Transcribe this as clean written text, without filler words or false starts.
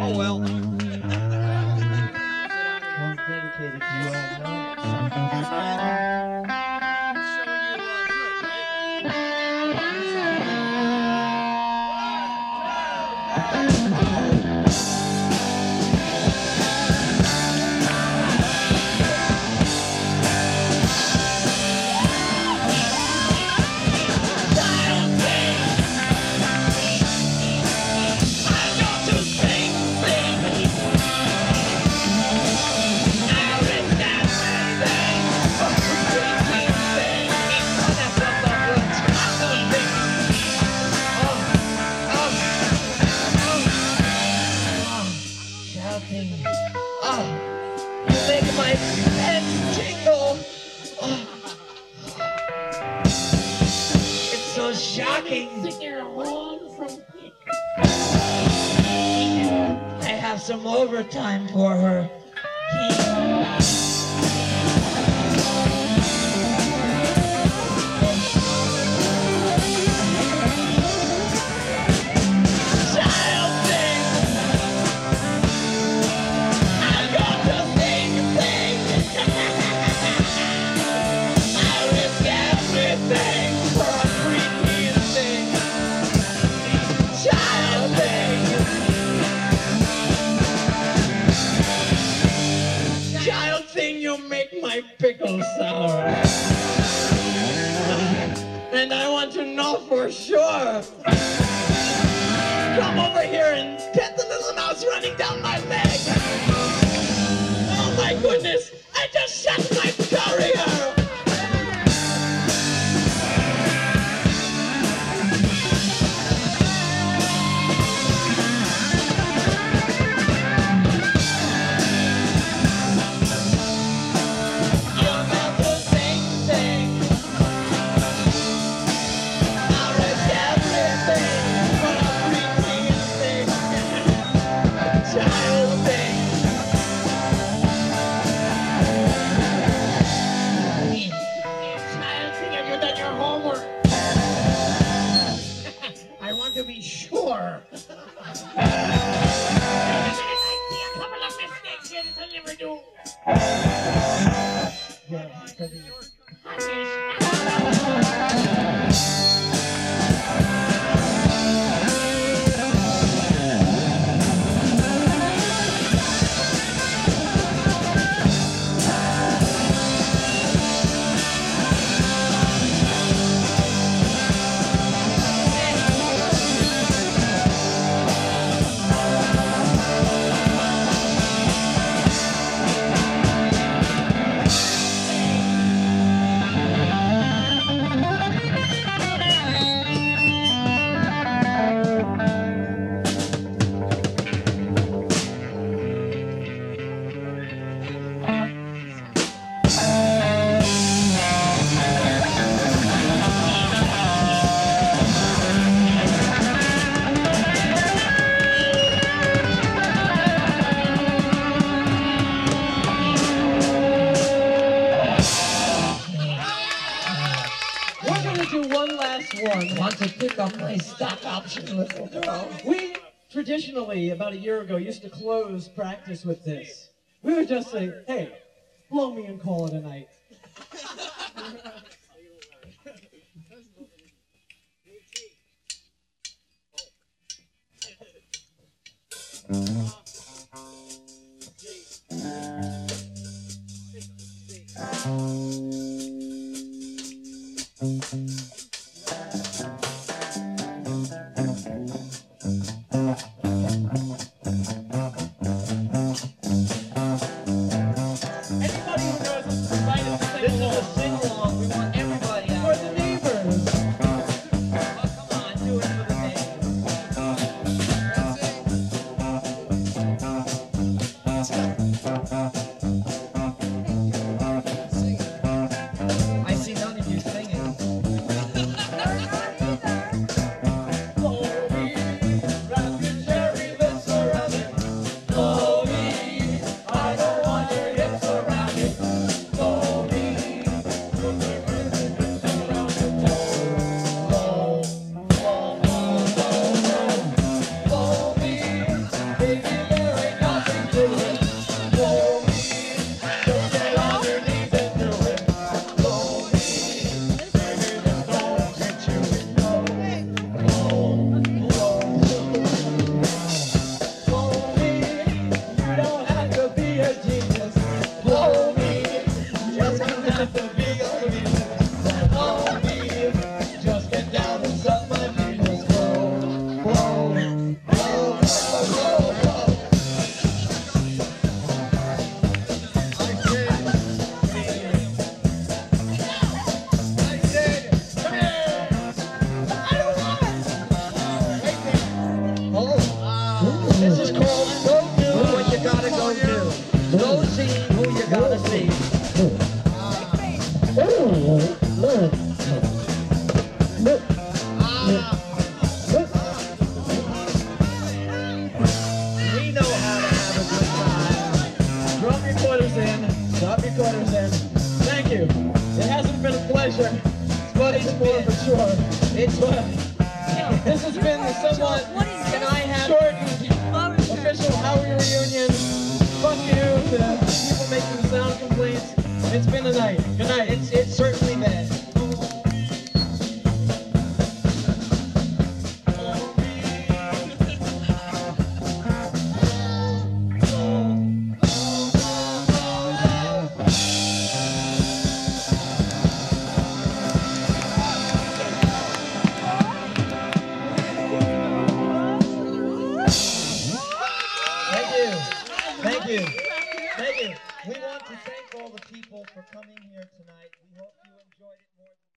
Oh, well. One's dedicated to you all now. Shouting. Oh, you make my head tingle. Oh. It's so shocking. I have some overtime for her. You make my pickle sour. And I want to know for sure. Come over here and pet the little mouse running down my leg. Oh my goodness, I just shut my career. To be sure. I see a couple of mistakes here that I never do. Want to pick up my stock option, little girl. We traditionally, about a year ago, used to close practice with this. We would just say, hey, blow me and call it a night. This is called Go Do What You Gotta Go Do. Go see who you gotta see. We know how to have a good time. Drop your quarters in. Drop your quarters in. Thank you. It hasn't been a pleasure, but it's more of a chore. This has been the somewhat short official Howie reunion. Fuck you to people making sound complaints. It's been a night. Good night. It's certainly been. Thank you. Thank you. We want to thank all the people for coming here tonight. We hope you enjoyed it more.